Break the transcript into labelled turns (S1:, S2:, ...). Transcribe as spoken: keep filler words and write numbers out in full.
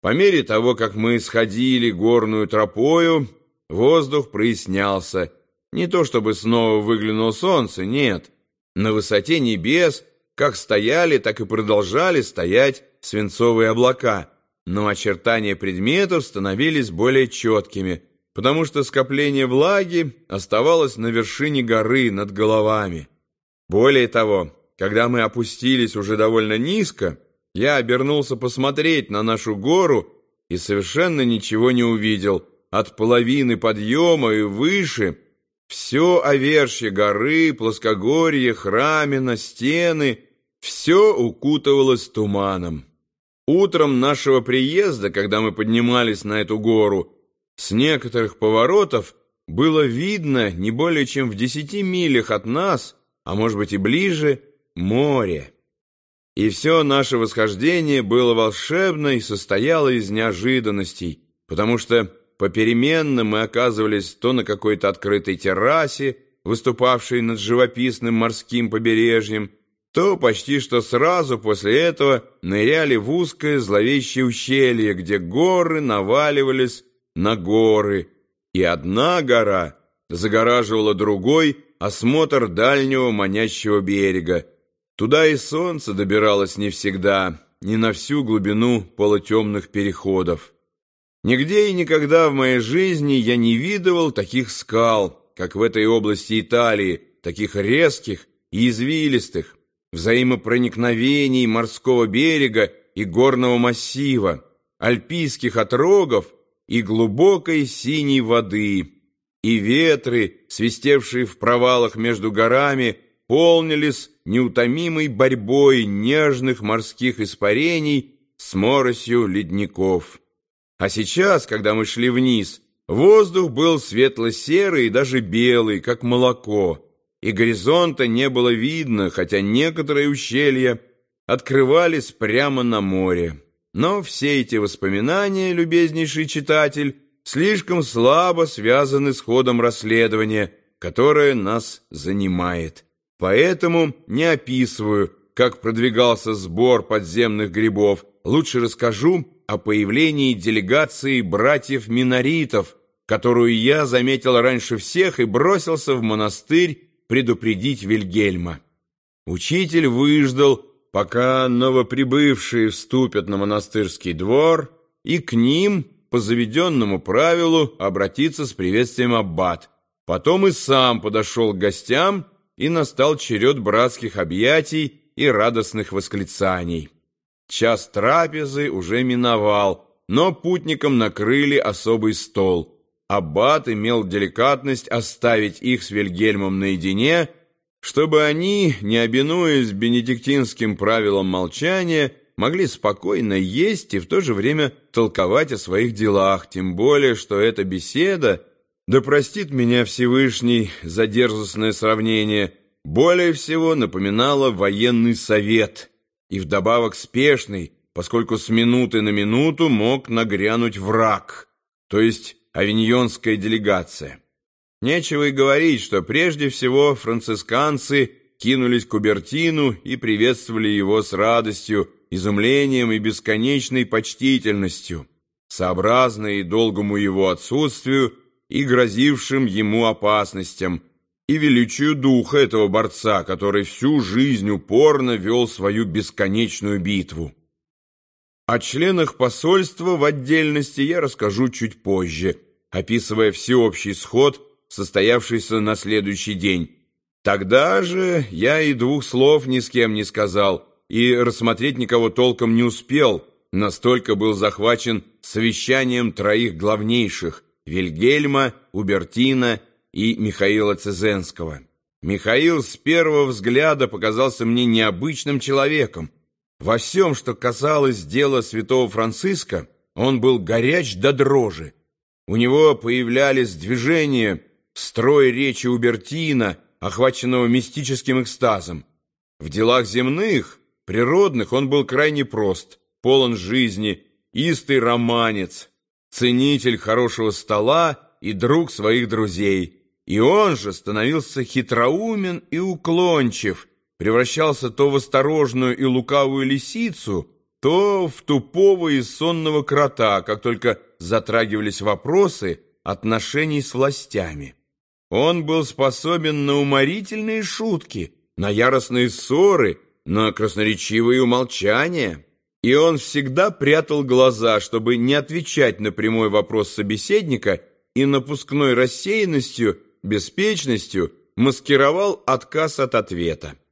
S1: По мере того, как мы сходили горную тропою, воздух прояснялся. Не то чтобы снова выглянуло солнце, нет. На высоте небес как стояли, так и продолжали стоять свинцовые облака, но очертания предметов становились более четкими, потому что скопление влаги оставалось на вершине горы над головами. Более того, когда мы опустились уже довольно низко, я обернулся посмотреть на нашу гору и совершенно ничего не увидел. От половины подъема и выше все овершье горы, плоскогорье, храмина, стены — все укутывалось туманом. Утром нашего приезда, когда мы поднимались на эту гору, с некоторых поворотов было видно не более чем в десяти милях от нас, а может быть и ближе, море. И все наше восхождение было волшебно и состояло из неожиданностей, потому что попеременно мы оказывались то на какой-то открытой террасе, выступавшей над живописным морским побережьем, то почти что сразу после этого ныряли в узкое зловещее ущелье, где горы наваливались на горы, и одна гора загораживала другой осмотр дальнего манящего берега. Туда и солнце добиралось не всегда, не на всю глубину полутемных переходов. Нигде и никогда в моей жизни я не видывал таких скал, как в этой области Италии, таких резких и извилистых, взаимопроникновений морского берега и горного массива, альпийских отрогов и глубокой синей воды, и ветры, свистевшие в провалах между горами, полнились неутомимой борьбой нежных морских испарений с моросью ледников. А сейчас, когда мы шли вниз, воздух был светло-серый и даже белый, как молоко, и горизонта не было видно, хотя некоторые ущелья открывались прямо на море. Но все эти воспоминания, любезнейший читатель, слишком слабо связаны с ходом расследования, которое нас занимает. Поэтому не описываю, как продвигался сбор подземных грибов, лучше расскажу о появлении делегации братьев-миноритов, которую я заметил раньше всех и бросился в монастырь предупредить Вильгельма. Учитель выждал, пока новоприбывшие вступят на монастырский двор, и к ним, по заведенному правилу, обратиться с приветствием аббат. Потом и сам подошел к гостям, и настал черед братских объятий и радостных восклицаний. Час трапезы уже миновал, но путникам накрыли особый стол. Аббат имел деликатность оставить их с Вильгельмом наедине, чтобы они, не обинуясь бенедиктинским правилам молчания, могли спокойно есть и в то же время толковать о своих делах, тем более, что эта беседа, да простит меня Всевышний за дерзостное сравнение, более всего напоминала военный совет, и вдобавок спешный, поскольку с минуты на минуту мог нагрянуть враг, то есть авиньонская делегация. Нечего и говорить, что прежде всего францисканцы кинулись к Убертину и приветствовали его с радостью, изумлением и бесконечной почтительностью, сообразной долгому его отсутствию и грозившим ему опасностям, и величию духа этого борца, который всю жизнь упорно вел свою бесконечную битву. О членах посольства в отдельности я расскажу чуть позже, описывая всеобщий сход, состоявшийся на следующий день. Тогда же я и двух слов ни с кем не сказал, и рассмотреть никого толком не успел, настолько был захвачен совещанием троих главнейших — Вильгельма, Убертина и Михаила Цезенского. Михаил с первого взгляда показался мне необычным человеком. Во всем, что касалось дела святого Франциска, он был горяч до дрожи. У него появлялись движения, строй речи Убертина, охваченного мистическим экстазом. В делах земных, природных он был крайне прост, полон жизни, истый романец, ценитель хорошего стола и друг своих друзей. И он же становился хитроумен и уклончив, превращался то в осторожную и лукавую лисицу, то в тупого и сонного крота, как только затрагивались вопросы отношений с властями. Он был способен на уморительные шутки, на яростные ссоры, на красноречивые умолчания. И он всегда прятал глаза, чтобы не отвечать на прямой вопрос собеседника, и напускной рассеянностью, беспечностью маскировал отказ от ответа.